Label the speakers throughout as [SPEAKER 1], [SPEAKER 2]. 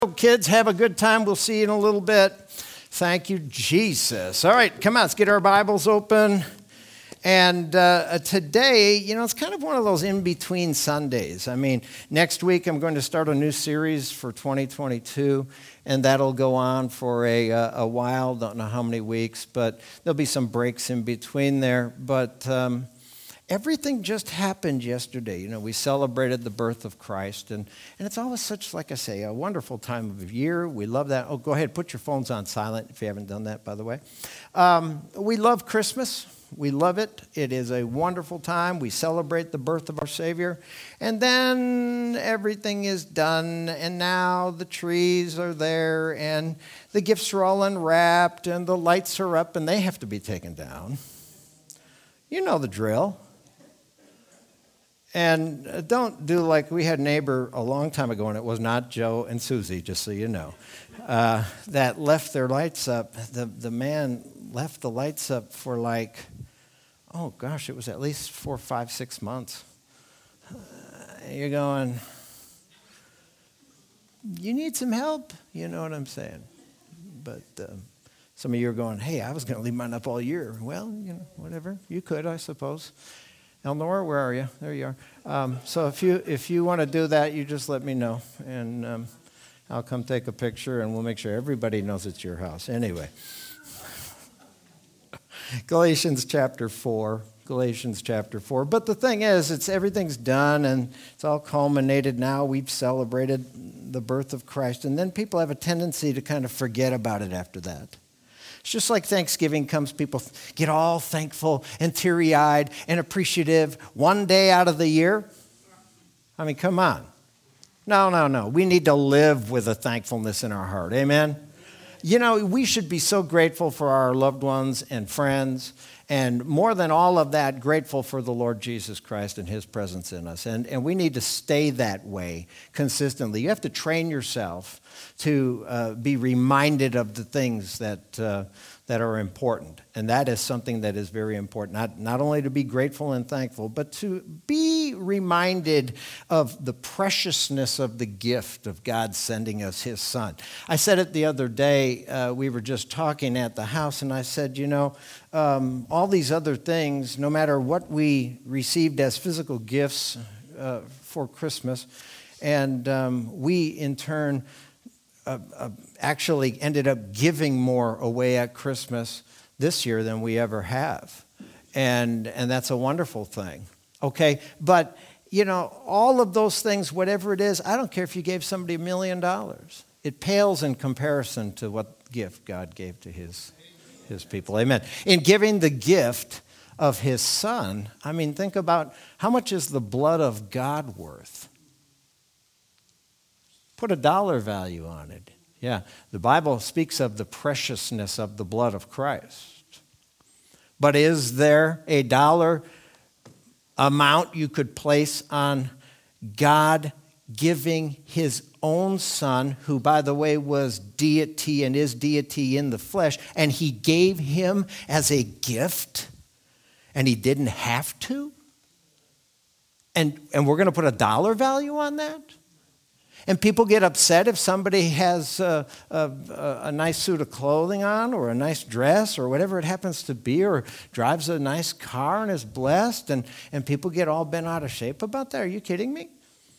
[SPEAKER 1] Kids, have a good time. We'll see you in a little bit. Thank you, Jesus. All right, come on, let's get our Bibles open. And today, it's kind of one of those in-between Sundays. I mean, next week I'm going to start a new series for 2022, and that'll go on for a while. Don't know how many weeks, but there'll be some breaks in between there. But everything just happened yesterday. We celebrated the birth of Christ, and it's always such, like I say, a wonderful time of year. We love that. Oh, go ahead, put your phones on silent if you haven't done that, by the way. We love Christmas. We love it. It is a wonderful time. We celebrate the birth of our Savior. And then everything is done, and now the trees are there, and the gifts are all unwrapped, and the lights are up, and they have to be taken down. You know the drill. And don't do like we had a neighbor a long time ago, and it was not Joe and Susie, just so you know, that left their lights up. The man left the lights up for it was at least 4, 5, 6 months. You're going, you need some help? You know what I'm saying? But some of you are going, hey, I was going to leave mine up all year. Well, whatever. You could, I suppose. Elnora, where are you? There you are. So if you want to do that, you just let me know, and I'll come take a picture, and we'll make sure everybody knows it's your house. Anyway, Galatians chapter 4. But the thing is, everything's done, and it's all culminated now. We've celebrated the birth of Christ, and then people have a tendency to kind of forget about it after that. It's just like Thanksgiving comes, people get all thankful and teary-eyed and appreciative one day out of the year. I mean, come on. No. We need to live with a thankfulness in our heart. Amen? We should be so grateful for our loved ones and friends, and more than all of that, grateful for the Lord Jesus Christ and His presence in us. And we need to stay that way consistently. You have to train yourself to be reminded of the things that are important. And that is something that is very important. Not only to be grateful and thankful, but to be reminded of the preciousness of the gift of God sending us His Son. I said it the other day. We were just talking at the house, and I said, all these other things, no matter what we received as physical gifts for Christmas, and we in turn actually ended up giving more away at Christmas this year than we ever have. And that's a wonderful thing. Okay, but all of those things, whatever it is, I don't care if you gave somebody $1 million. It pales in comparison to what gift God gave to his people. Amen. In giving the gift of His Son, I mean, think about how much is the blood of God worth? Put a dollar value on it. Yeah, the Bible speaks of the preciousness of the blood of Christ. But is there a dollar amount you could place on God giving His own Son, who, by the way, was deity and is deity in the flesh, and He gave Him as a gift, and He didn't have to? And we're going to put a dollar value on that? And people get upset if somebody has a nice suit of clothing on, or a nice dress, or whatever it happens to be, or drives a nice car and is blessed, and people get all bent out of shape about that. Are you kidding me?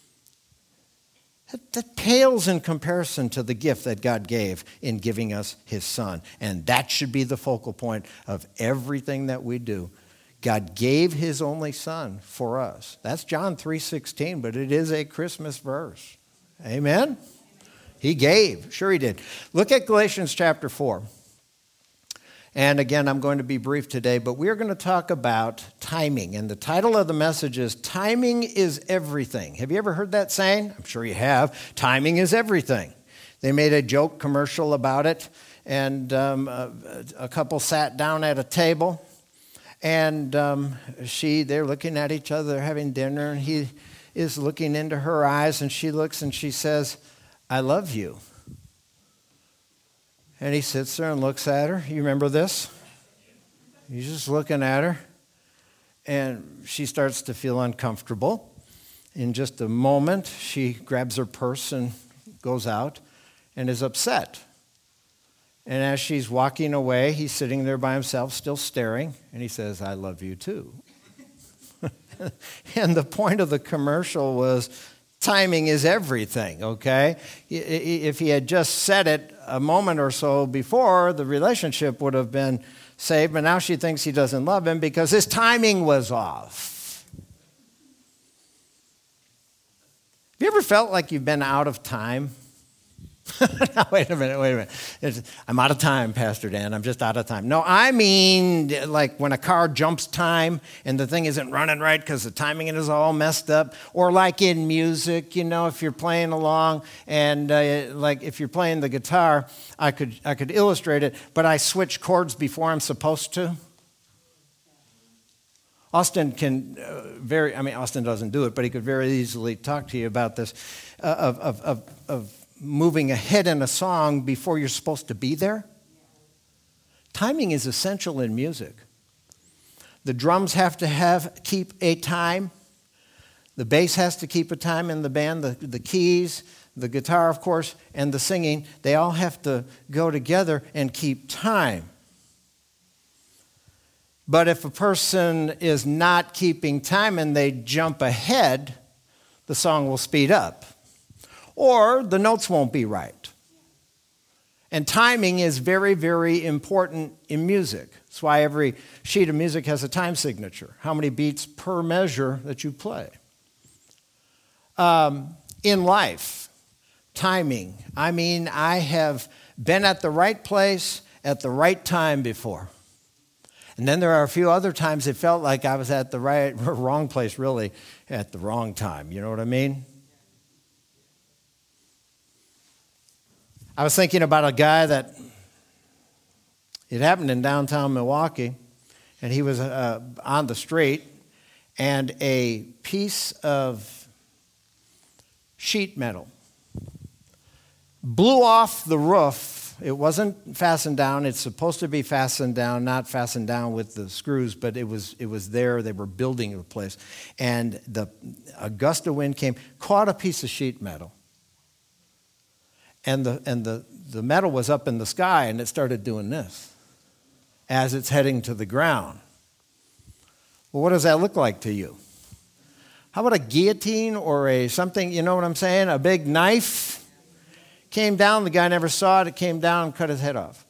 [SPEAKER 1] That pales in comparison to the gift that God gave in giving us His Son. And that should be the focal point of everything that we do. God gave His only Son for us. That's John 3:16, but it is a Christmas verse. Amen? He gave. Sure He did. Look at Galatians chapter 4. And again, I'm going to be brief today, but we're going to talk about timing. And the title of the message is Timing is Everything. Have you ever heard that saying? I'm sure you have. Timing is everything. They made a joke commercial about it, and a couple sat down at a table, and they're looking at each other, they're having dinner, and he is looking into her eyes, and she looks and she says, I love you. And he sits there and looks at her. You remember this? He's just looking at her, and she starts to feel uncomfortable. In just a moment, she grabs her purse and goes out, and is upset. And as she's walking away, he's sitting there by himself, still staring, and he says, I love you too. And the point of the commercial was, timing is everything, okay? If he had just said it a moment or so before, the relationship would have been saved, but now she thinks he doesn't love him because his timing was off. Have you ever felt like you've been out of time? No, wait a minute. I'm out of time, Pastor Dan. I'm just out of time. No, I mean like when a car jumps time and the thing isn't running right because the timing is all messed up. Or like in music, if you're playing along and like if you're playing the guitar, I could illustrate it, but I switch chords before I'm supposed to. Austin Austin doesn't do it, but he could very easily talk to you about this, of moving ahead in a song before you're supposed to be there. Timing is essential in music. The drums have to keep a time. The bass has to keep a time in the band. The keys, the guitar, of course, and the singing, they all have to go together and keep time. But if a person is not keeping time and they jump ahead, the song will speed up. Or the notes won't be right. And timing is very, very important in music. That's why every sheet of music has a time signature. How many beats per measure that you play. In life, timing. I have been at the right place at the right time before. And then there are a few other times it felt like I was at the wrong place, really, at the wrong time. You know what I mean? I was thinking about a guy that, it happened in downtown Milwaukee, and he was on the street, and a piece of sheet metal blew off the roof. It wasn't fastened down. It's supposed to be fastened down, not fastened down with the screws, but it was there. They were building the place. And a gust of wind came, caught a piece of sheet metal. And the metal was up in the sky, and it started doing this as it's heading to the ground. Well, what does that look like to you? How about a guillotine or something, you know what I'm saying? A big knife came down. The guy never saw it. It came down and cut his head off.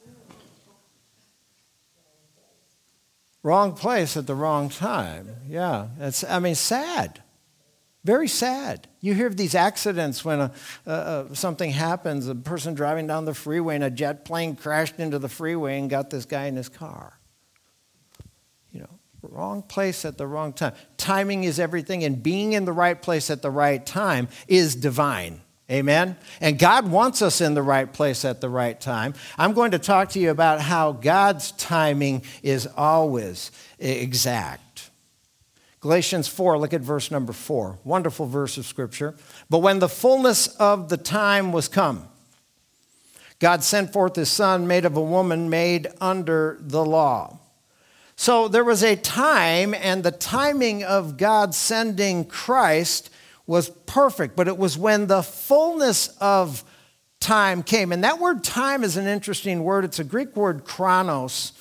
[SPEAKER 1] Wrong place at the wrong time. Yeah, sad. Very sad. You hear of these accidents when something happens, a person driving down the freeway and a jet plane crashed into the freeway and got this guy in his car. Wrong place at the wrong time. Timing is everything, and being in the right place at the right time is divine. Amen? And God wants us in the right place at the right time. I'm going to talk to you about how God's timing is always exact. Galatians 4, look at verse number 4. Wonderful verse of Scripture. But when the fullness of the time was come, God sent forth His Son, made of a woman, made under the law. So there was a time, and the timing of God sending Christ was perfect, but it was when the fullness of time came. And that word time is an interesting word. It's a Greek word chronos,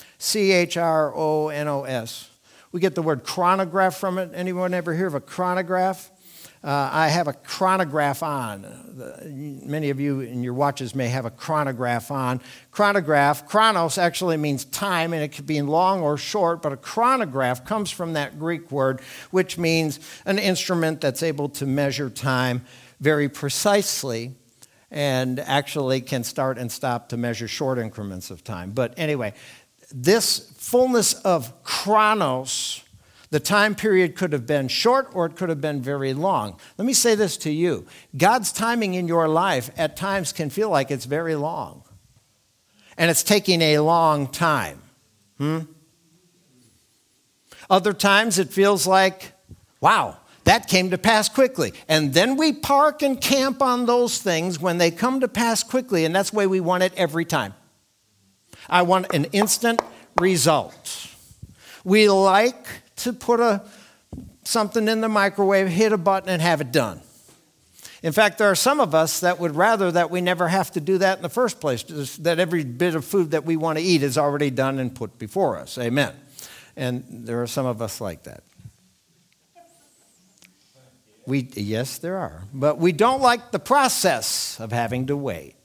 [SPEAKER 1] Chronos. We get the word chronograph from it. Anyone ever hear of a chronograph? I have a chronograph on. Many of you in your watches may have a chronograph on. Chronograph, chronos actually means time, and it could be long or short, but a chronograph comes from that Greek word, which means an instrument that's able to measure time very precisely and actually can start and stop to measure short increments of time. But anyway, this fullness of chronos, the time period could have been short or it could have been very long. Let me say this to you. God's timing in your life at times can feel like it's very long. And it's taking a long time. Other times it feels like, wow, that came to pass quickly. And then we park and camp on those things when they come to pass quickly, and that's the way we want it every time. I want an instant result. We like to put something in the microwave, hit a button, and have it done. In fact, there are some of us that would rather that we never have to do that in the first place, that every bit of food that we want to eat is already done and put before us. Amen. And there are some of us like that. Yes, there are. But we don't like the process of having to wait.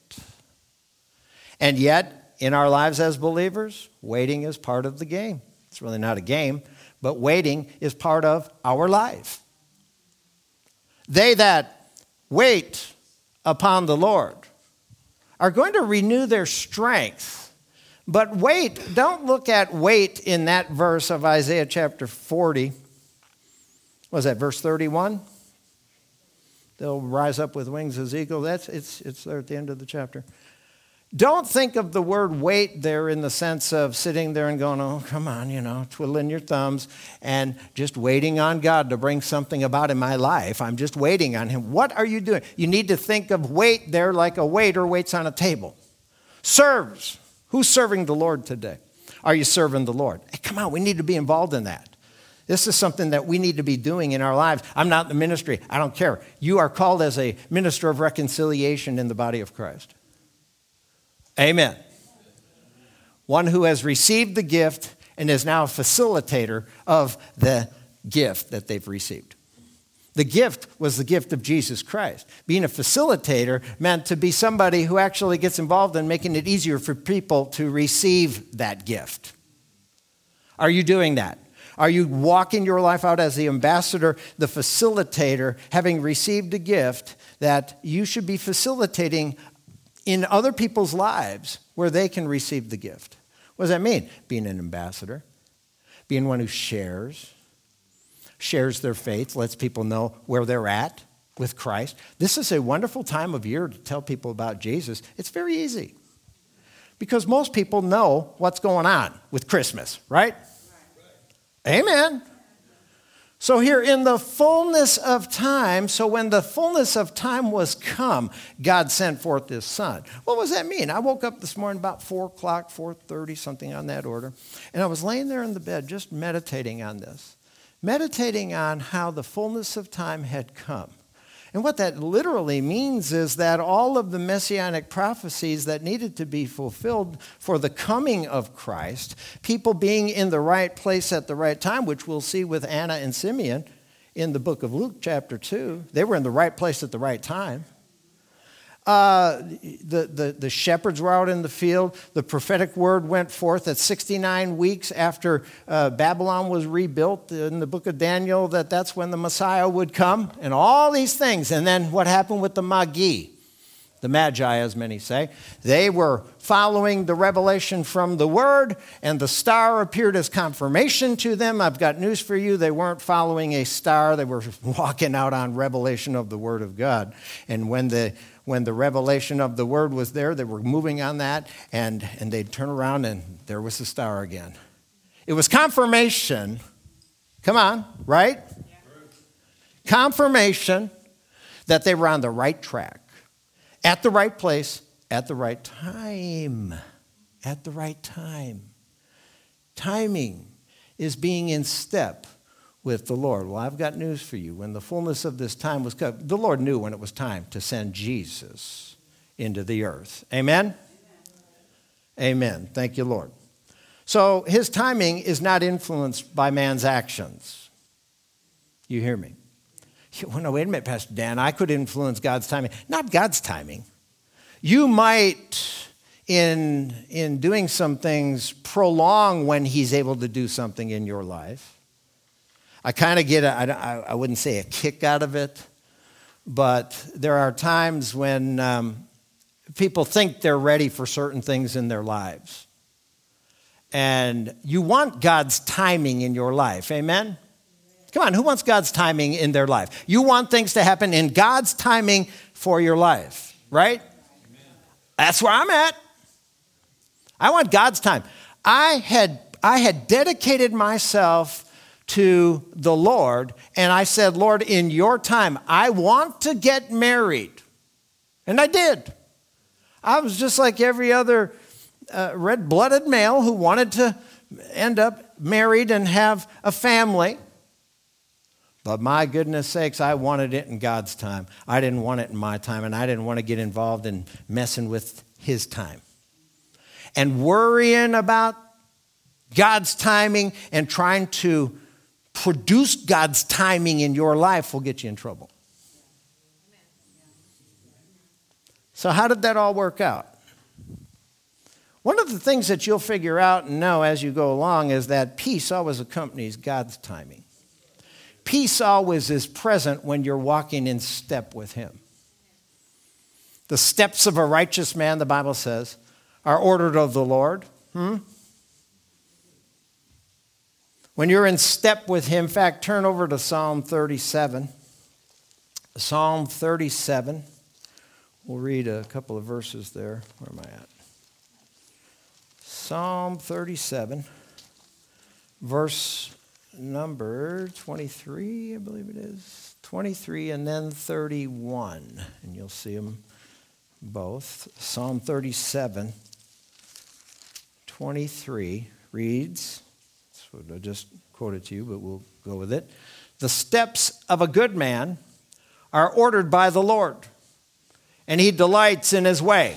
[SPEAKER 1] And yet, in our lives as believers, waiting is part of the game. It's really not a game, but waiting is part of our life. They that wait upon the Lord are going to renew their strength. But wait, don't look at wait in that verse of Isaiah chapter 40. Was that verse 31? They'll rise up with wings as eagles. It's there at the end of the chapter. Don't think of the word wait there in the sense of sitting there and going, oh, come on, twiddling your thumbs and just waiting on God to bring something about in my life. I'm just waiting on him. What are you doing? You need to think of wait there like a waiter waits on a table. Serves. Who's serving the Lord today? Are you serving the Lord? Hey, come on, we need to be involved in that. This is something that we need to be doing in our lives. I'm not in the ministry. I don't care. You are called as a minister of reconciliation in the body of Christ. Amen. One who has received the gift and is now a facilitator of the gift that they've received. The gift was the gift of Jesus Christ. Being a facilitator meant to be somebody who actually gets involved in making it easier for people to receive that gift. Are you doing that? Are you walking your life out as the ambassador, the facilitator, having received a gift that you should be facilitating in other people's lives where they can receive the gift? What does that mean? Being an ambassador, being one who shares their faith, lets people know where they're at with Christ. This is a wonderful time of year to tell people about Jesus. It's very easy because most people know what's going on with Christmas, right? Amen. So here in the fullness of time, so when the fullness of time was come, God sent forth his son. What does that mean? I woke up this morning about 4 o'clock, 4:30, something on that order, and I was laying there in the bed just meditating on this, meditating on how the fullness of time had come. And what that literally means is that all of the messianic prophecies that needed to be fulfilled for the coming of Christ, people being in the right place at the right time, which we'll see with Anna and Simeon in the book of Luke chapter 2. They were in the right place at the right time. The shepherds were out in the field. The prophetic word went forth at 69 weeks after Babylon was rebuilt in the book of Daniel, that's when the Messiah would come, and all these things. And then what happened with the Magi? The Magi, as many say. They were following the revelation from the Word, and the star appeared as confirmation to them. I've got news for you. They weren't following a star. They were walking out on revelation of the Word of God. And when the revelation of the Word was there, they were moving on that, and they'd turn around, and there was the star again. It was confirmation. Come on, right? Yeah. Confirmation that they were on the right track. At the right place, at the right time. At the right time. Timing is being in step with the Lord. Well, I've got news for you. When the fullness of this time was come, the Lord knew when it was time to send Jesus into the earth. Amen? Amen. Thank you, Lord. So his timing is not influenced by man's actions. You hear me? Well, no, wait a minute, Pastor Dan. I could influence God's timing. Not God's timing. You might, in doing some things, prolong when he's able to do something in your life. I kind of get, I wouldn't say a kick out of it, but there are times when people think they're ready for certain things in their lives. And you want God's timing in your life. Amen? Come on, who wants God's timing in their life? You want things to happen in God's timing for your life, right? Amen. That's where I'm at. I want God's time. I had dedicated myself to the Lord, and I said, Lord, in your time, I want to get married. And I did. I was just like every other red-blooded male who wanted to end up married and have a family. But my goodness sakes, I wanted it in God's time. I didn't want it in my time, and I didn't want to get involved in messing with his time. And worrying about God's timing and trying to produce God's timing in your life will get you in trouble. So how did that all work out? One of the things that you'll figure out and know as you go along is that peace always accompanies God's timing. Peace always is present when you're walking in step with him. The steps of a righteous man, the Bible says, are ordered of the Lord. When you're in step with him, in fact, turn over to Psalm 37. Psalm 37. We'll read a couple of verses there. Where am I at? Psalm 37, verse number 23, I believe it is. 23 and then 31. And you'll see them both. Psalm 37, 23 reads, that's what I just quoted to you, but we'll go with it. The steps of a good man are ordered by the Lord, and he delights in his way.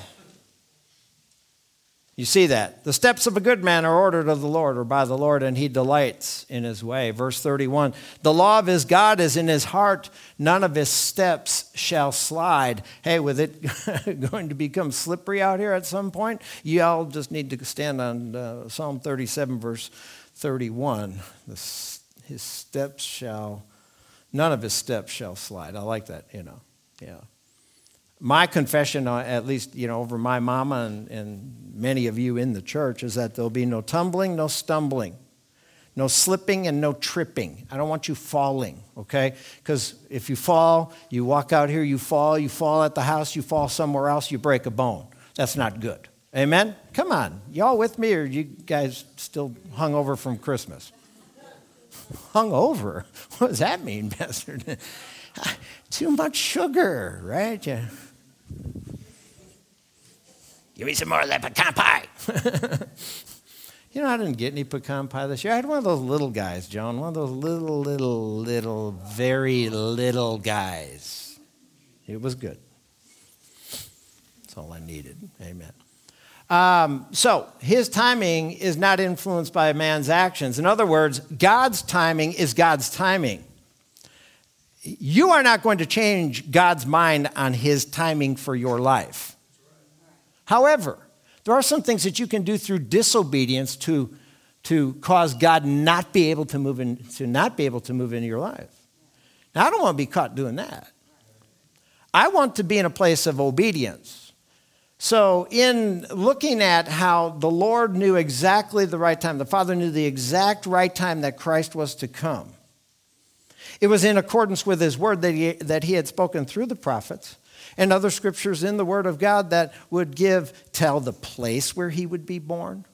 [SPEAKER 1] You see that? The steps of a good man are ordered of the Lord or by the Lord, and he delights in his way. Verse 31, the law of his God is in his heart. None of his steps shall slide. Hey, with it going to become slippery out here at some point, you all just need to stand on Psalm 37, verse 31. None of his steps shall slide. I like that, yeah. My confession, at least, over my mama and many of you in the church, is that there'll be no tumbling, no stumbling, no slipping, and no tripping. I don't want you falling, okay? Because if you fall, you walk out here, you fall at the house, you fall somewhere else, you break a bone. That's not good. Amen? Come on. Y'all with me, or you guys still hung over from Christmas? Hung over? What does that mean, Pastor? Too much sugar, right? Yeah. Give me some more of that pecan pie. I didn't get any pecan pie this year. I had one of those little guys, Joan. One of those little, very little guys. It was good. That's all I needed. Amen. So his timing is not influenced by a man's actions. In other words, God's timing is God's timing. You are not going to change God's mind on his timing for your life. However, there are some things that you can do through disobedience to cause God not be able to move into your life. Now, I don't want to be caught doing that. I want to be in a place of obedience. So in looking at how the Lord knew exactly the right time, the Father knew the exact right time that Christ was to come. It was in accordance with his word that he had spoken through the prophets and other scriptures in the word of God that would tell the place where he would be born.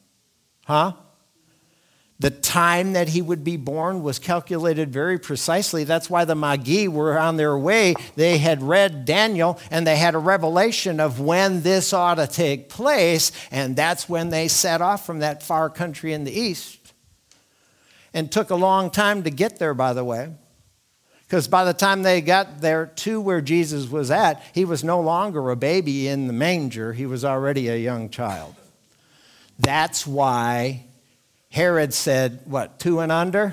[SPEAKER 1] The time that he would be born was calculated very precisely. That's why the Magi were on their way. They had read Daniel, and they had a revelation of when this ought to take place, and that's when they set off from that far country in the east. And took a long time to get there, by the way. Because by the time they got there to where Jesus was at, he was no longer a baby in the manger. He was already a young child. That's why Herod said, 2 and under?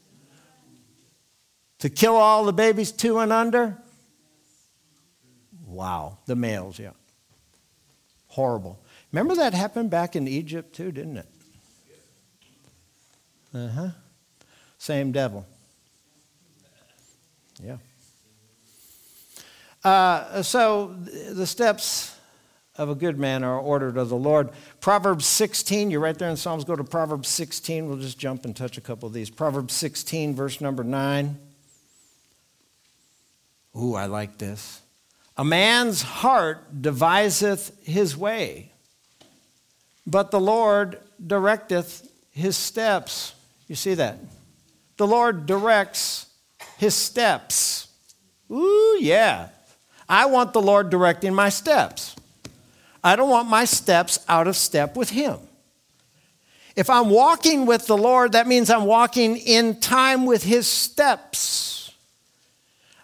[SPEAKER 1] To kill all the babies 2 and under? Wow, the males, yeah. Horrible. Remember that happened back in Egypt too, didn't it? Same devil. Yeah. So the steps of a good man are ordered of the Lord. Proverbs 16, you're right there in Psalms. Go to Proverbs 16. We'll just jump and touch a couple of these. Proverbs 16, verse number 9. Ooh, I like this. A man's heart deviseth his way, but the Lord directeth his steps. You see that? The Lord directs his steps. Ooh, yeah. I want the Lord directing my steps. I don't want my steps out of step with him. If I'm walking with the Lord, that means I'm walking in time with his steps.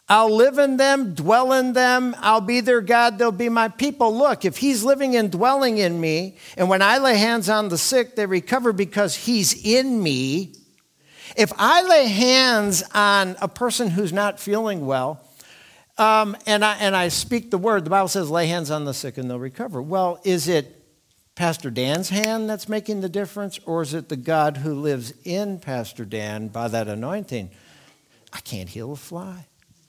[SPEAKER 1] I'll live in them, dwell in them. I'll be their God. They'll be my people. Look, if he's living and dwelling in me, and when I lay hands on the sick, they recover because he's in me. If I lay hands on a person who's not feeling well, and I speak the word, the Bible says lay hands on the sick and they'll recover. Well, is it Pastor Dan's hand that's making the difference, or is it the God who lives in Pastor Dan by that anointing? I can't heal a fly.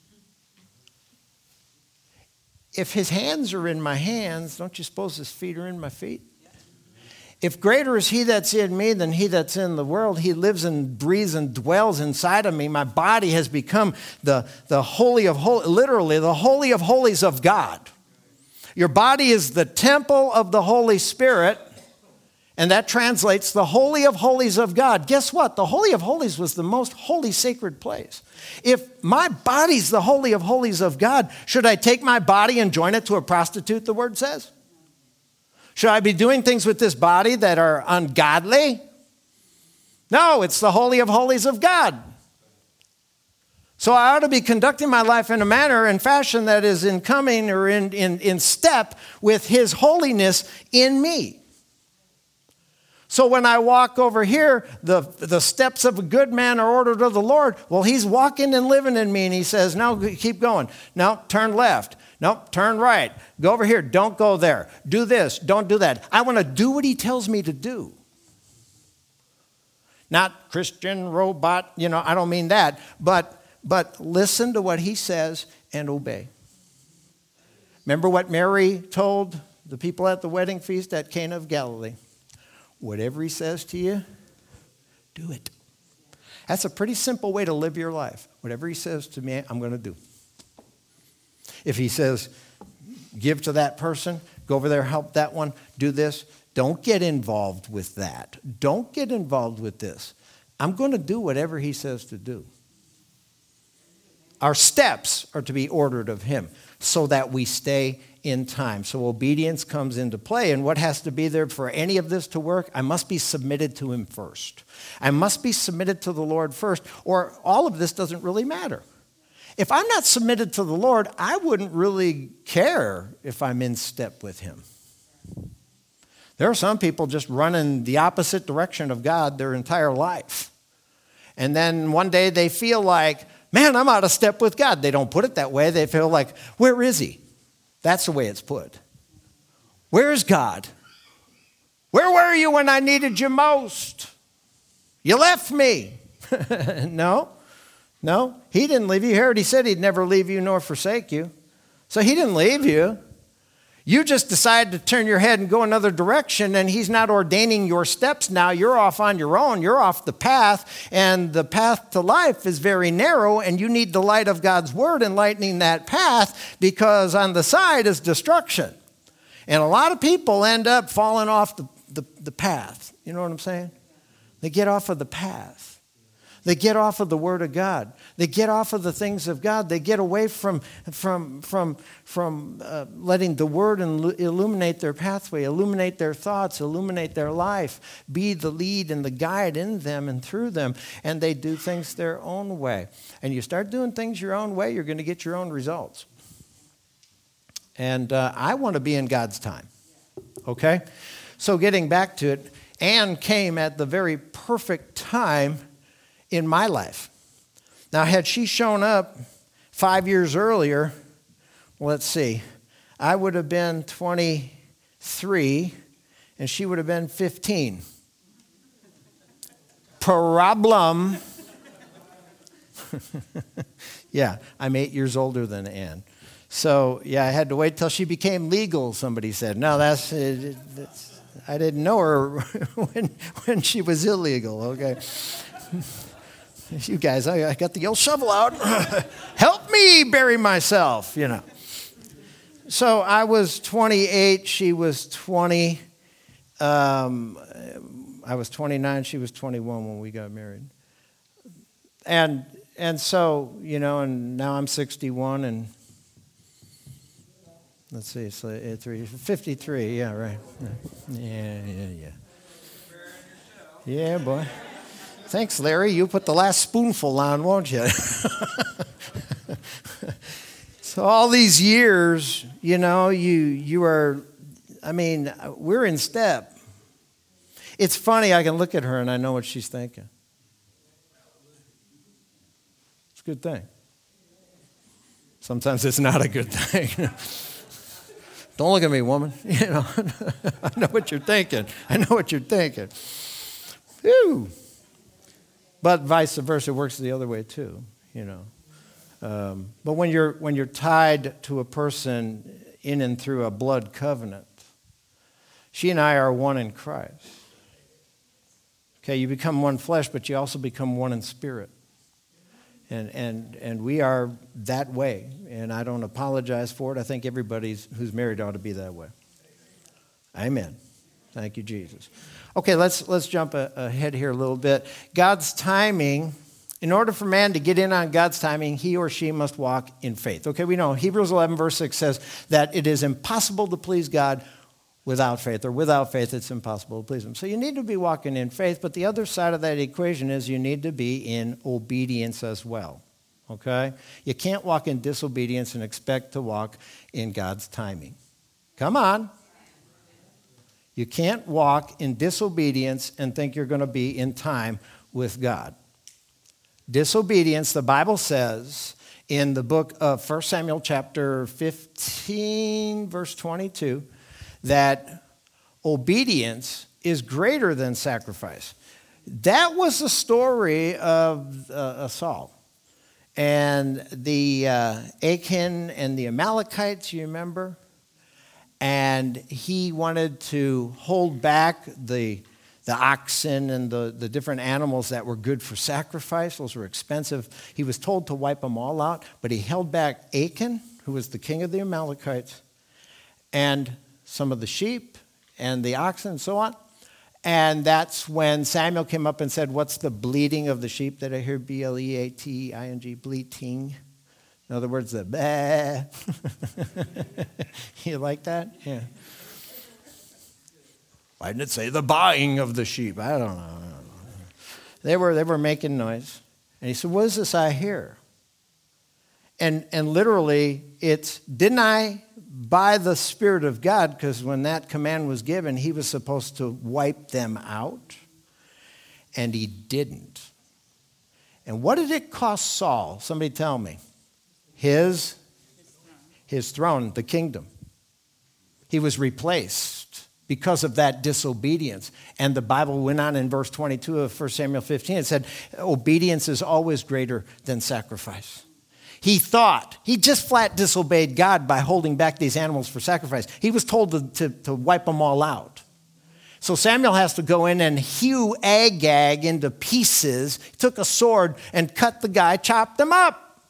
[SPEAKER 1] If his hands are in my hands, don't you suppose his feet are in my feet? If greater is he that's in me than he that's in the world, he lives and breathes and dwells inside of me. My body has become the holy of holies, literally the holy of holies of God. Your body is the temple of the Holy Spirit, and that translates the holy of holies of God. Guess what? The holy of holies was the most holy sacred place. If my body's the holy of holies of God, should I take my body and join it to a prostitute, the word says? Should I be doing things with this body that are ungodly? No, it's the holy of holies of God. So I ought to be conducting my life in a manner and fashion that is in coming or in step with his holiness in me. So when I walk over here, the steps of a good man are ordered of the Lord. Well, he's walking and living in me, and he says, no, keep going. No, turn left. No, turn right. Go over here. Don't go there. Do this. Don't do that. I want to do what he tells me to do. Not Christian robot, I don't mean that. But listen to what he says and obey. Remember what Mary told the people at the wedding feast at Cana of Galilee? Whatever he says to you, do it. That's a pretty simple way to live your life. Whatever he says to me, I'm going to do. If he says, give to that person, go over there, help that one, do this, don't get involved with that. Don't get involved with this. I'm going to do whatever he says to do. Our steps are to be ordered of him so that we stay in time. So obedience comes into play. And what has to be there for any of this to work? I must be submitted to him first. I must be submitted to the Lord first, or all of this doesn't really matter. If I'm not submitted to the Lord, I wouldn't really care if I'm in step with him. There are some people just running the opposite direction of God their entire life. And then one day they feel like, man, I'm out of step with God. They don't put it that way. They feel like, where is he? That's the way it's put. Where is God? Where were you when I needed you most? You left me. No, he didn't leave you. You heard he said he'd never leave you nor forsake you. So he didn't leave you. You just decided to turn your head and go another direction, and he's not ordaining your steps now. You're off on your own. You're off the path, and the path to life is very narrow, and you need the light of God's word enlightening that path, because on the side is destruction. And a lot of people end up falling off the path. You know what I'm saying? They get off of the path. They get off of the Word of God. They get off of the things of God. They get away from letting the Word illuminate their pathway, illuminate their thoughts, illuminate their life, be the lead and the guide in them and through them, and they do things their own way. And you start doing things your own way, you're going to get your own results. And I want to be in God's time, okay? So getting back to it, Anne came at the very perfect time in my life. Now, had she shown up 5 years earlier, let's see, I would have been 23 and she would have been 15. Problem. Yeah, I'm 8 years older than Ann. So, yeah, I had to wait till she became legal, somebody said. No, that's I didn't know her when she was illegal, okay? You guys, I got the old shovel out. Help me bury myself, So I was 28, she was 20. I was 29, she was 21 when we got married. And so, and now I'm 61 and let's see, it's 53, yeah, right. Yeah. Yeah, boy. Thanks, Larry. You put the last spoonful on, won't you? So all these years, you are, we're in step. It's funny, I can look at her and I know what she's thinking. It's a good thing. Sometimes it's not a good thing. Don't look at me, woman. I know what you're thinking. Whew. But vice versa, it works the other way too, But when you're tied to a person in and through a blood covenant, she and I are one in Christ. Okay, you become one flesh, but you also become one in spirit. And we are that way, and I don't apologize for it. I think everybody who's married ought to be that way. Amen. Thank you, Jesus. Okay, let's jump ahead here a little bit. God's timing. In order for man to get in on God's timing, he or she must walk in faith. Okay, we know Hebrews 11 verse 6 says that it is impossible to please God without faith, or without faith it's impossible to please him. So you need to be walking in faith, but the other side of that equation is you need to be in obedience as well. Okay? You can't walk in disobedience and expect to walk in God's timing. Come on. You can't walk in disobedience and think you're going to be in time with God. Disobedience, the Bible says in the book of 1 Samuel chapter 15, verse 22, that obedience is greater than sacrifice. That was the story of Saul. And the Achan and the Amalekites, you remember? And he wanted to hold back the oxen and the different animals that were good for sacrifice. Those were expensive. He was told to wipe them all out, but he held back Achan, who was the king of the Amalekites, and some of the sheep and the oxen and so on. And that's when Samuel came up and said, what's the bleating of the sheep that I hear? B-L-E-A-T-I-N-G, bleating. In other words, the bah. You like that? Yeah. Why didn't it say the baaing of the sheep? I don't know. They were making noise. And he said, what is this I hear? And literally, it's, didn't I, by the Spirit of God, because when that command was given, he was supposed to wipe them out, and he didn't. And what did it cost Saul? Somebody tell me. His throne, the kingdom. He was replaced because of that disobedience. And the Bible went on in verse 22 of 1 Samuel 15. It said, obedience is always greater than sacrifice. He thought, he just flat disobeyed God by holding back these animals for sacrifice. He was told to wipe them all out. So Samuel has to go in and hew Agag into pieces. He took a sword and cut the guy, chopped him up.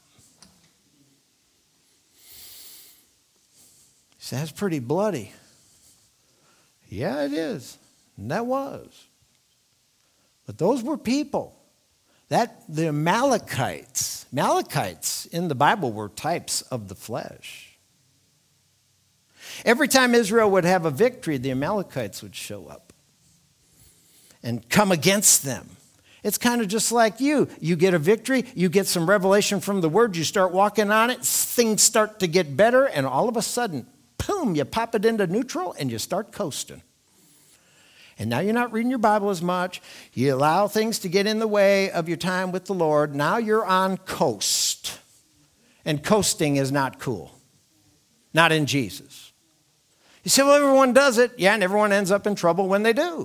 [SPEAKER 1] He said, that's pretty bloody. Yeah, it is. And that was. But those were people. The Amalekites in the Bible were types of the flesh. Every time Israel would have a victory, the Amalekites would show up and come against them. It's kind of just like you. You get a victory, you get some revelation from the Word, you start walking on it, things start to get better, and all of a sudden, boom, you pop it into neutral and you start coasting. And now you're not reading your Bible as much. You allow things to get in the way of your time with the Lord. Now you're on coast. And coasting is not cool. Not in Jesus. You say, well, everyone does it. Yeah, and everyone ends up in trouble when they do.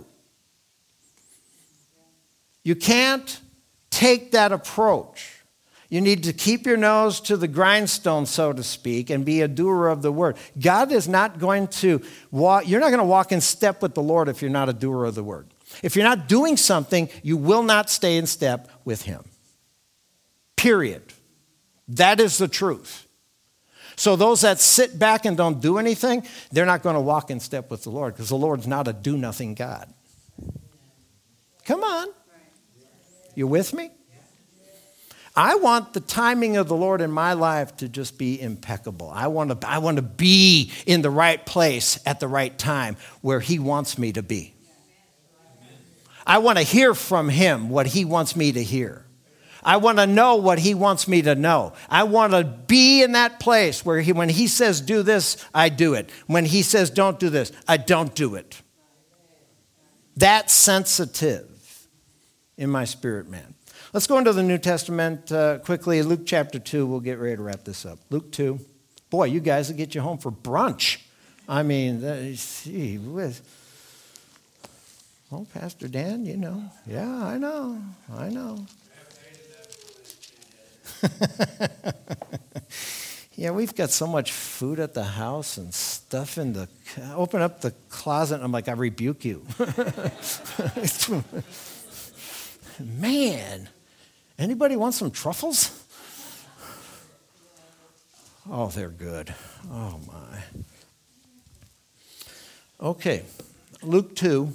[SPEAKER 1] You can't take that approach. You need to keep your nose to the grindstone, so to speak, and be a doer of the word. God is not going to walk, you're not going to walk in step with the Lord if you're not a doer of the word. If you're not doing something, you will not stay in step with him. Period. That is the truth. So those that sit back and don't do anything, they're not going to walk in step with the Lord because the Lord's not a do-nothing God. Come on. You with me? I want the timing of the Lord in my life to just be impeccable. I want to be in the right place at the right time where he wants me to be. I want to hear from him what he wants me to hear. I want to know what he wants me to know. I want to be in that place where when he says do this, I do it. When he says don't do this, I don't do it. That's sensitive in my spirit, man. Let's go into the New Testament quickly. Luke chapter 2. We'll get ready to wrap this up. Luke 2. Boy, you guys will get you home for brunch. I mean, gee whiz. Oh, Pastor Dan, you know. Yeah, I know. Yeah, we've got so much food at the house and stuff in the... Open up the closet and I'm like, I rebuke you. Man, anybody want some truffles? Oh, they're good. Oh, my. Okay, Luke 2.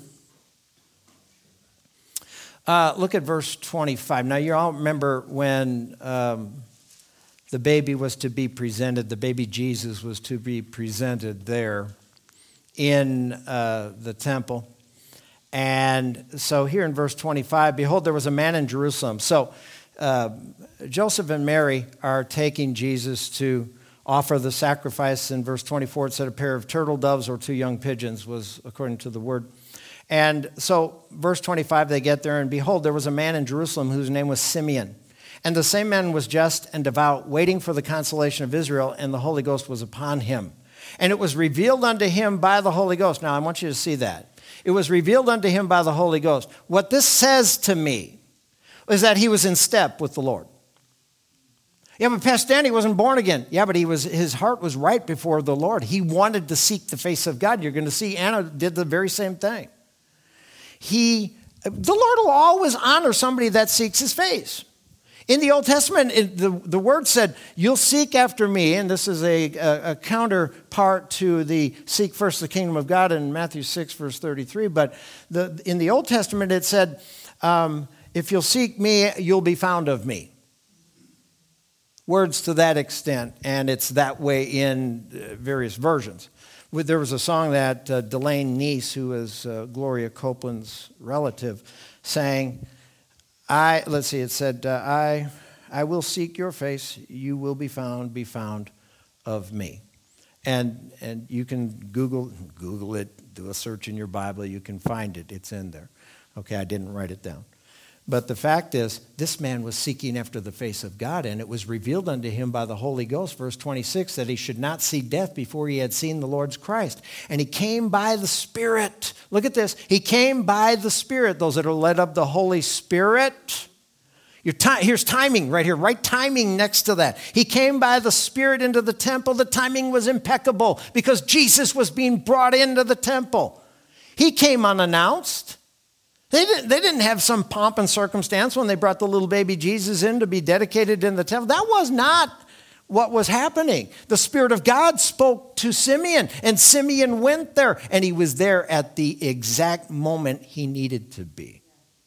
[SPEAKER 1] Look at verse 25. Now, you all remember when the baby was to be presented, the baby Jesus was to be presented there in the temple. And so here in verse 25, behold, there was a man in Jerusalem. So Joseph and Mary are taking Jesus to offer the sacrifice. In verse 24, it said a pair of turtle doves or 2 young pigeons was according to the word. And so verse 25, they get there, and behold, there was a man in Jerusalem whose name was Simeon. And the same man was just and devout, waiting for the consolation of Israel, and the Holy Ghost was upon him. And it was revealed unto him by the Holy Ghost. Now, I want you to see that. It was revealed unto him by the Holy Ghost. What this says to me is that he was in step with the Lord. Yeah, but Pastor Danny wasn't born again. Yeah, but his heart was right before the Lord. He wanted to seek the face of God. You're going to see Anna did the very same thing. The Lord will always honor somebody that seeks his face. In the Old Testament, the word said, you'll seek after me, and this is a counterpart to the seek first the kingdom of God in Matthew 6, verse 33. But in the Old Testament, it said, if you'll seek me, you'll be found of me. Words to that extent, and it's that way in various versions. There was a song that Delane Neese, who is Gloria Copeland's relative, sang. It said, I will seek your face, you will be found of me. And you can Google it, do a search in your Bible, you can find it, it's in there. Okay, I didn't write it down. But the fact is, this man was seeking after the face of God, and it was revealed unto him by the Holy Ghost, verse 26, that he should not see death before he had seen the Lord's Christ. And he came by the Spirit. Look at this. He came by the Spirit. Those that are led of the Holy Spirit. Here's timing right here, right timing next to that. He came by the Spirit into the temple. The timing was impeccable because Jesus was being brought into the temple. He came unannounced. They didn't have some pomp and circumstance when they brought the little baby Jesus in to be dedicated in the temple. That was not what was happening. The Spirit of God spoke to Simeon, and Simeon went there, and he was there at the exact moment he needed to be.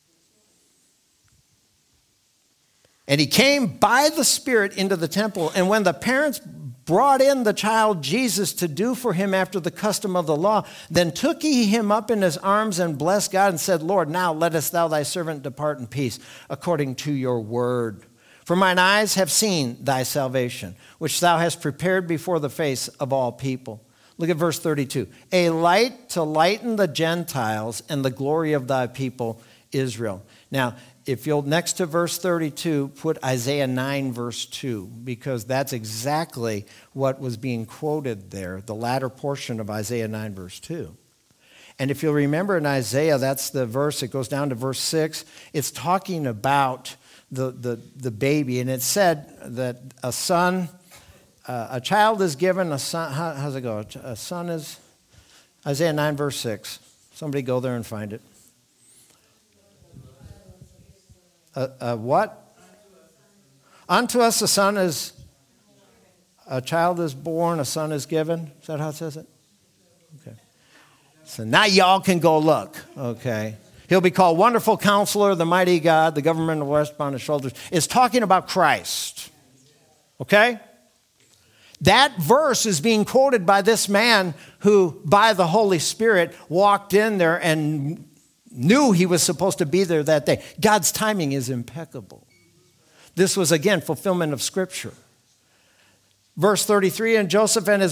[SPEAKER 1] And he came by the Spirit into the temple, and when the parents brought in the child Jesus to do for him after the custom of the law, then took he him up in his arms and blessed God and said, Lord, now lettest thou thy servant depart in peace according to your word. For mine eyes have seen thy salvation, which thou hast prepared before the face of all people. Look at verse 32. A light to lighten the Gentiles and the glory of thy people Israel. Now, if you'll, next to verse 32, put Isaiah 9, verse 2, because that's exactly what was being quoted there, the latter portion of Isaiah 9, verse 2. And if you'll remember in Isaiah, that's the verse, it goes down to verse 6. It's talking about the baby, and it said that a child is given, a son, how's it go? A son is, Isaiah 9, verse 6. Somebody go there and find it. What? Unto us a son is, a child is born, a son is given. Is that how it says it? Okay. So now y'all can go look, okay. He'll be called Wonderful Counselor, the Mighty God, the government will rest upon his shoulders. It's talking about Christ, okay. That verse is being quoted by this man who, by the Holy Spirit, walked in there and knew he was supposed to be there that day. God's timing is impeccable. This was, again, fulfillment of Scripture. Verse 33, and Joseph and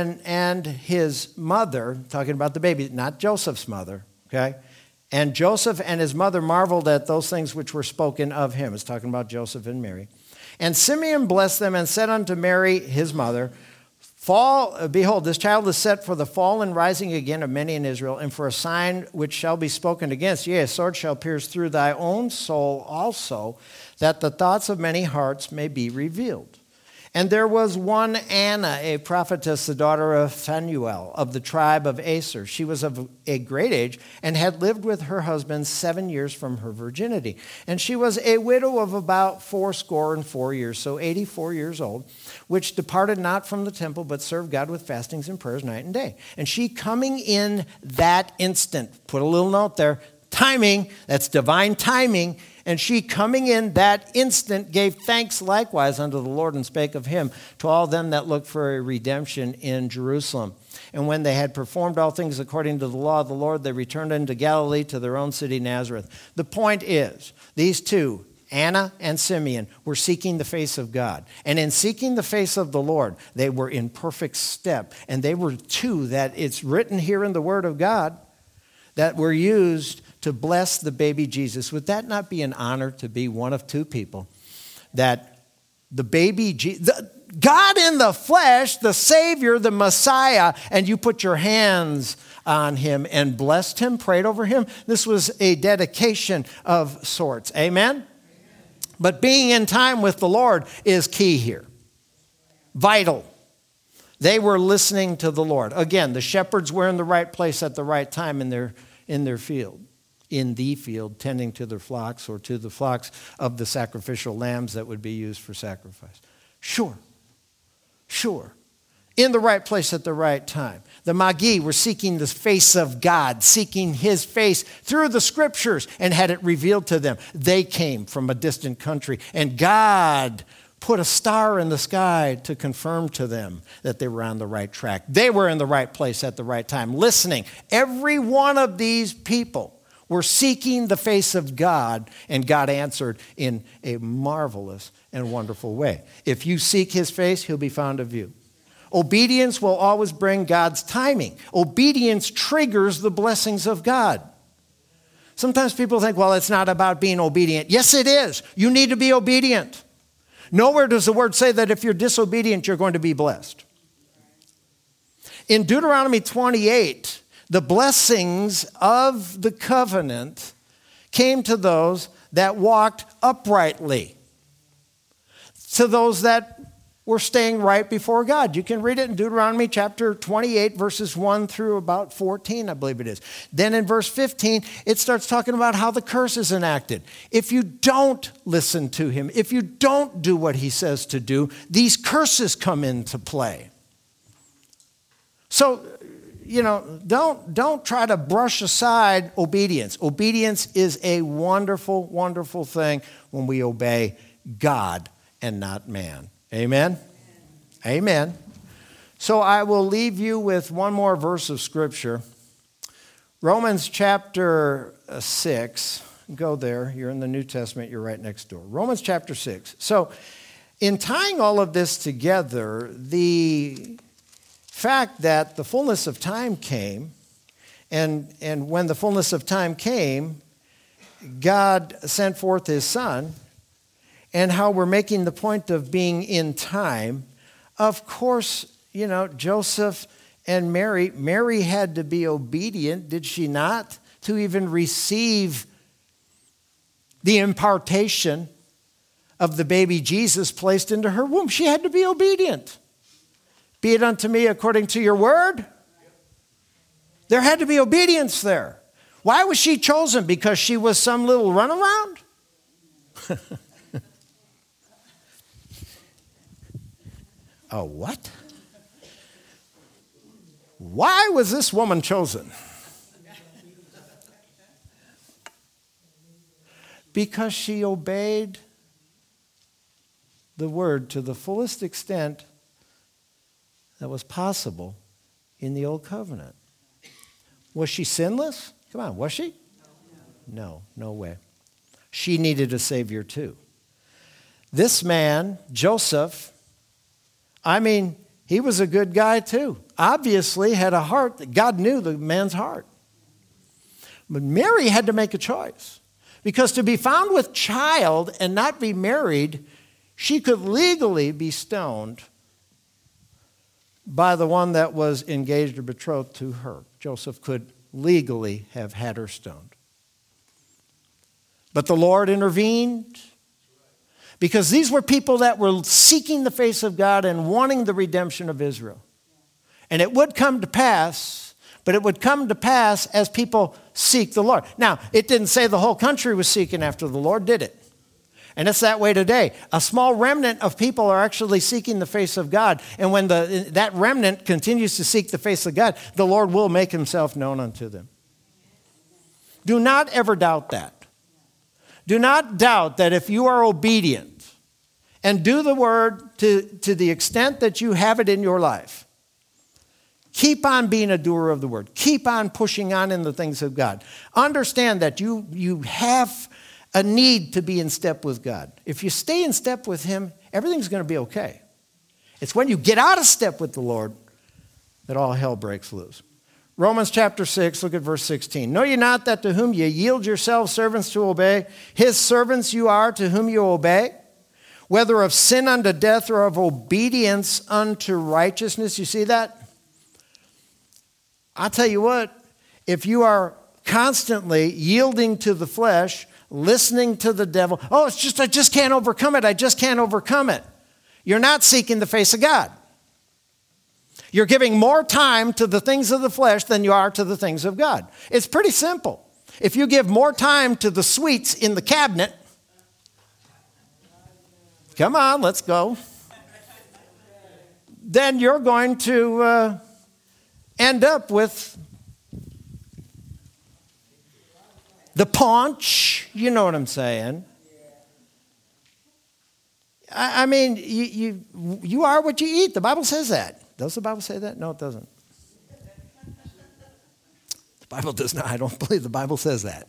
[SPEAKER 1] his mother, talking about the baby, not Joseph's mother, okay? And Joseph and his mother marveled at those things which were spoken of him. It's talking about Joseph and Mary. And Simeon blessed them and said unto Mary, his mother, behold, this child is set for the fall and rising again of many in Israel, and for a sign which shall be spoken against. Yea, a sword shall pierce through thy own soul also, that the thoughts of many hearts may be revealed. And there was one Anna, a prophetess, the daughter of Phanuel, of the tribe of Aser. She was of a great age, and had lived with her husband 7 years from her virginity. And she was a widow of about 84 years, so 84 years old, which departed not from the temple, but served God with fastings and prayers night and day. And she coming in that instant, put a little note there, timing, that's divine timing. And she, coming in that instant, gave thanks likewise unto the Lord, and spake of him to all them that looked for a redemption in Jerusalem. And when they had performed all things according to the law of the Lord, they returned into Galilee to their own city Nazareth. The point is, these two, Anna and Simeon, were seeking the face of God. And in seeking the face of the Lord, they were in perfect step. And they were two that it's written here in the Word of God that were used to bless the baby Jesus. Would that not be an honor to be one of two people that the baby God in the flesh, the Savior, the Messiah, and you put your hands on him and blessed him, prayed over him? This was a dedication of sorts. Amen? But being in time with the Lord is key here. Vital. They were listening to the Lord. Again, the shepherds were in the right place at the right time in their field. In the field, tending to their flocks, or to the flocks of the sacrificial lambs that would be used for sacrifice. Sure. In the right place at the right time. The Magi were seeking the face of God, seeking his face through the Scriptures, and had it revealed to them. They came from a distant country, and God put a star in the sky to confirm to them that they were on the right track. They were in the right place at the right time, listening. Every one of these people were seeking the face of God, and God answered in a marvelous and wonderful way. If you seek his face, he'll be found of you. Obedience will always bring God's timing. Obedience triggers the blessings of God. Sometimes people think, well, it's not about being obedient. Yes, it is. You need to be obedient. Nowhere does the word say that if you're disobedient, you're going to be blessed. In Deuteronomy 28, the blessings of the covenant came to those that walked uprightly, to those that were staying right before God. You can read it in Deuteronomy chapter 28, verses 1 through about 14, I believe it is. Then in verse 15, it starts talking about how the curse is enacted. If you don't listen to him, if you don't do what he says to do, these curses come into play. So, don't try to brush aside obedience. Obedience is a wonderful, wonderful thing when we obey God and not man. Amen? Amen. So I will leave you with one more verse of Scripture. Romans chapter 6. Go there. You're in the New Testament. You're right next door. Romans chapter 6. So in tying all of this together, the fact that the fullness of time came, and when the fullness of time came, God sent forth his Son, and how we're making the point of being in time. Of course, Joseph and Mary had to be obedient, did she not, to even receive the impartation of the baby Jesus placed into her womb. She had to be obedient. Be it unto me according to your word. There had to be obedience there. Why was she chosen? Because she was some little runaround? Oh, what? Why was this woman chosen? Because she obeyed the word to the fullest extent that was possible in the old covenant. Was she sinless? Come on, was she? No way. She needed a Savior too. This man, Joseph, I mean, he was a good guy too. Obviously had a heart that God knew the man's heart. But Mary had to make a choice. Because to be found with child and not be married, she could legally be stoned by the one that was engaged or betrothed to her. Joseph could legally have had her stoned. But the Lord intervened because these were people that were seeking the face of God and wanting the redemption of Israel. And it would come to pass, but it would come to pass as people seek the Lord. Now, it didn't say the whole country was seeking after the Lord, did it? And it's that way today. A small remnant of people are actually seeking the face of God. And when that remnant continues to seek the face of God, the Lord will make himself known unto them. Do not ever doubt that. Do not doubt that if you are obedient and do the word to the extent that you have it in your life, keep on being a doer of the word. Keep on pushing on in the things of God. Understand that you have a need to be in step with God. If you stay in step with him, everything's going to be okay. It's when you get out of step with the Lord that all hell breaks loose. Romans chapter 6, look at verse 16. Know ye not that to whom ye yield yourselves servants to obey, his servants you are to whom you obey, whether of sin unto death or of obedience unto righteousness. You see that? I'll tell you what, if you are constantly yielding to the flesh, listening to the devil, I just can't overcome it. I just can't overcome it. You're not seeking the face of God. You're giving more time to the things of the flesh than you are to the things of God. It's pretty simple. If you give more time to the sweets in the cabinet, come on, let's go, then you're going to end up with the paunch. You know what I'm saying? I mean, you are what you eat. The Bible says that. Does the Bible say that? No, it doesn't. The Bible does not. I don't believe the Bible says that.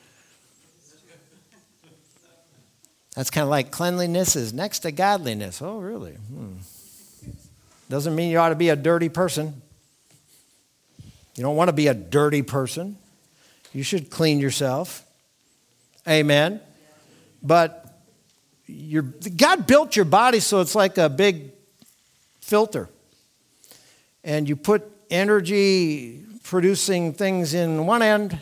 [SPEAKER 1] That's kind of like cleanliness is next to godliness. Oh, really? Doesn't mean you ought to be a dirty person. You don't want to be a dirty person. You should clean yourself. Amen. But God built your body so it's like a big filter. And you put energy producing things in one end.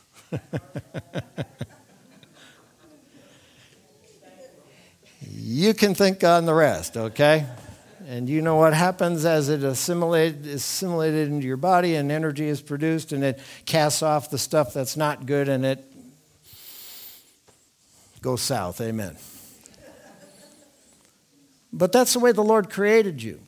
[SPEAKER 1] You can think on the rest, okay? And you know what happens as it is assimilated into your body and energy is produced and it casts off the stuff that's not good and it goes south. Amen. But that's the way the Lord created you.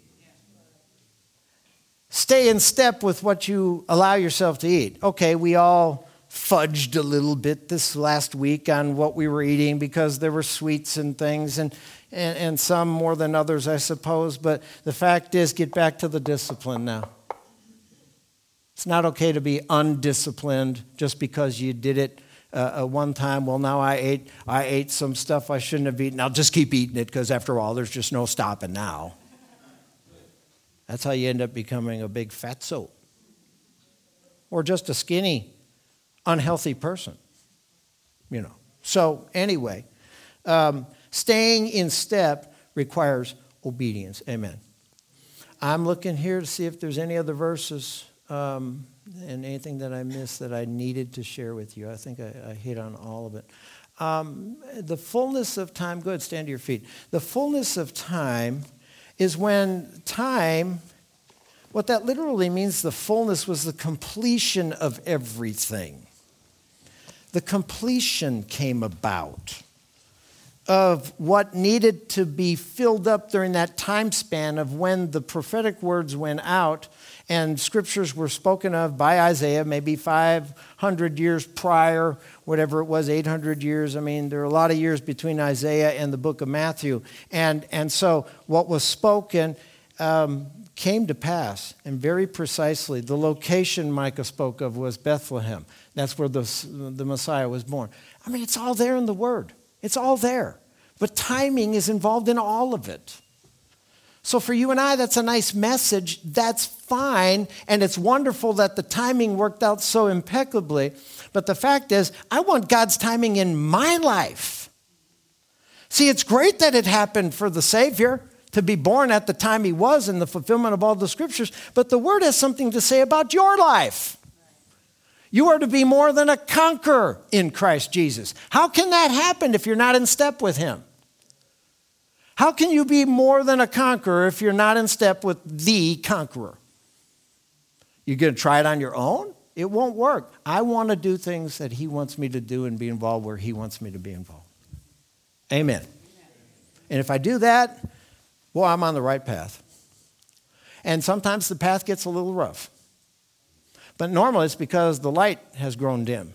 [SPEAKER 1] Stay in step with what you allow yourself to eat. Okay, we all fudged a little bit this last week on what we were eating because there were sweets and things and some more than others, I suppose. But the fact is, get back to the discipline now. It's not okay to be undisciplined just because you did it one time. Well, now I ate some stuff I shouldn't have eaten. I'll just keep eating it because after all, there's just no stopping now. That's how you end up becoming a big fatso. Or just a skinny, unhealthy person. You know. So anyway, staying in step requires obedience. Amen. I'm looking here to see if there's any other verses and anything that I missed that I needed to share with you. I think I hit on all of it. The fullness of time, go ahead, stand to your feet. The fullness of time is when time, what that literally means, the fullness was the completion of everything. The completion came about of what needed to be filled up during that time span of when the prophetic words went out and scriptures were spoken of by Isaiah, maybe 500 years prior, whatever it was, 800 years. I mean, there are a lot of years between Isaiah and the book of Matthew. And so what was spoken came to pass, and very precisely, the location Micah spoke of was Bethlehem. That's where the Messiah was born. I mean, it's all there in the Word. It's all there. But timing is involved in all of it. So for you and I, that's a nice message. That's fine. And it's wonderful that the timing worked out so impeccably. But the fact is, I want God's timing in my life. See, it's great that it happened for the Savior to be born at the time he was in the fulfillment of all the scriptures. But the word has something to say about your life. You are to be more than a conqueror in Christ Jesus. How can that happen if you're not in step with him? How can you be more than a conqueror if you're not in step with the conqueror? You're going to try it on your own? It won't work. I want to do things that he wants me to do and be involved where he wants me to be involved. Amen. And if I do that, well, I'm on the right path. And sometimes the path gets a little rough. But normally it's because the light has grown dim.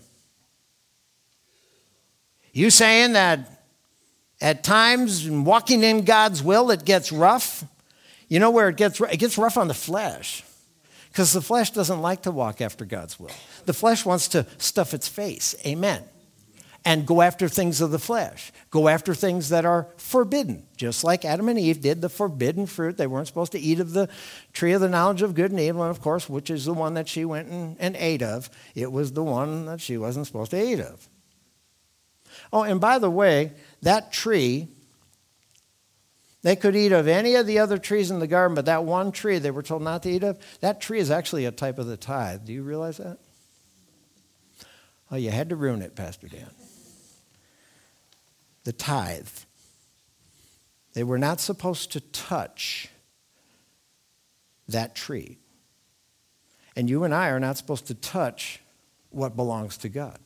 [SPEAKER 1] You saying that at times, walking in God's will, it gets rough? You know where it gets rough? It gets rough on the flesh. Because the flesh doesn't like to walk after God's will. The flesh wants to stuff its face. Amen. And go after things of the flesh. Go after things that are forbidden. Just like Adam and Eve did the forbidden fruit. They weren't supposed to eat of the tree of the knowledge of good and evil. And of course, which is the one that she went and ate of. It was the one that she wasn't supposed to eat of. Oh, and by the way, that tree, they could eat of any of the other trees in the garden, but that one tree they were told not to eat of, that tree is actually a type of the tithe. Do you realize that? Oh, you had to ruin it, Pastor Dan. The tithe. They were not supposed to touch that tree. And you and I are not supposed to touch what belongs to God.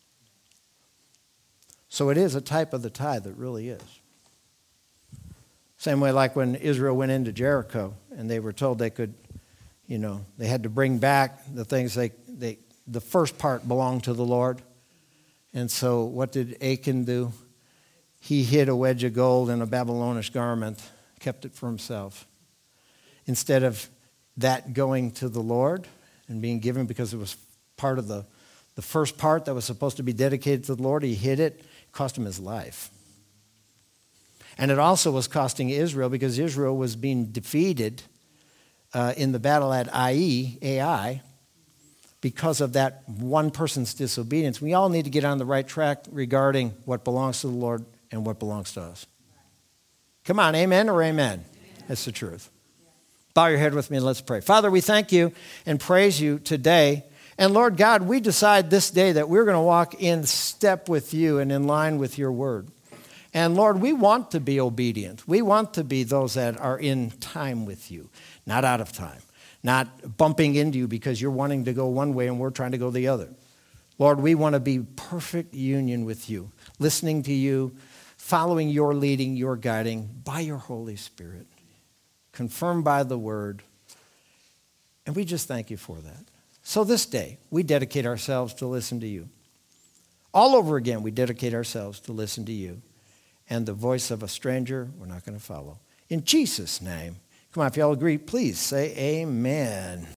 [SPEAKER 1] So it is a type of the tithe, it really is. Same way like when Israel went into Jericho and they were told they could, they had to bring back the things the first part belonged to the Lord. And so what did Achan do? He hid a wedge of gold in a Babylonish garment, kept it for himself. Instead of that going to the Lord and being given because it was part of the first part that was supposed to be dedicated to the Lord, he hid it. It cost him his life. And it also was costing Israel because Israel was being defeated in the battle at Ai, because of that one person's disobedience. We all need to get on the right track regarding what belongs to the Lord and what belongs to us. Come on, amen or amen? That's the truth. Bow your head with me and let's pray. Father, we thank you and praise you today. And Lord God, we decide this day that we're going to walk in step with you and in line with your word. And Lord, we want to be obedient. We want to be those that are in time with you, not out of time, not bumping into you because you're wanting to go one way and we're trying to go the other. Lord, we want to be perfect union with you, listening to you, following your leading, your guiding by your Holy Spirit, confirmed by the word. And we just thank you for that. So this day, we dedicate ourselves to listen to you. All over again, we dedicate ourselves to listen to you. And the voice of a stranger, we're not going to follow. In Jesus' name. Come on, if you all agree, please say amen.